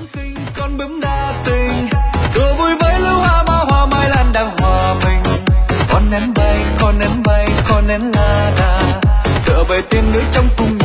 xinh con bướm đa tình, đùa vui với lũ hoa má hoa mai lan đang hòa mình. Con nén bay, con nén bay, con nén la đà, tựa bầy tiên nữ trong cung